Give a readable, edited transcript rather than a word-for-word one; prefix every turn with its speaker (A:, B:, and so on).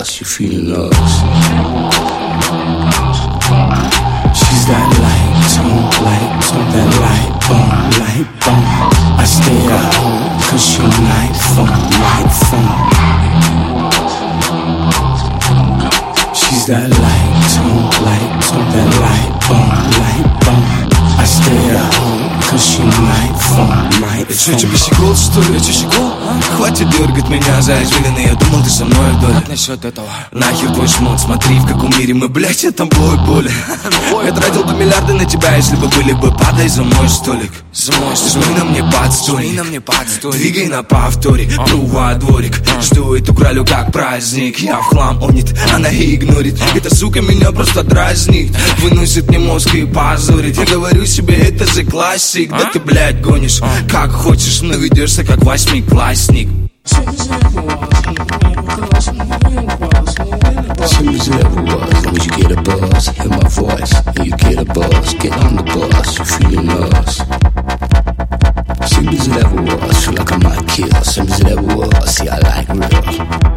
A: buzz, you feeling lost. She's that light tone, that light bone. I stay at home, cause she light phone. She's that light tone, that light bone. I stay at home, cause she light phone.
B: Что, тебе щекол, что ли? Это щекол? Хватит дергать меня за извилины. Я думал, ты со мной вдоль. Как насчет этого? Нахер твой шмот, смотри, в каком мире мы, блять, я там боли. Я тратил бы миллиарды на тебя, если бы были бы. Падай за мой столик. Жми на мне подстолик. Двигай на повторе, во дворик. Жду эту кралю как праздник. Я в хлам, онит, она игнорит. Эта сука меня просто дразнит. Выносит мне мозг и позорит. Я говорю себе, это же классик. Да ты, блядь, гонишь как хочешь, но ведешься как восьмиклассник.
A: Simple as it ever was, long as you get a buzz, hear my voice, and you get a buzz, get on the bus, you feeling lost. Simple as it ever was, feel like I might kill. Simple as it ever was, see I like real.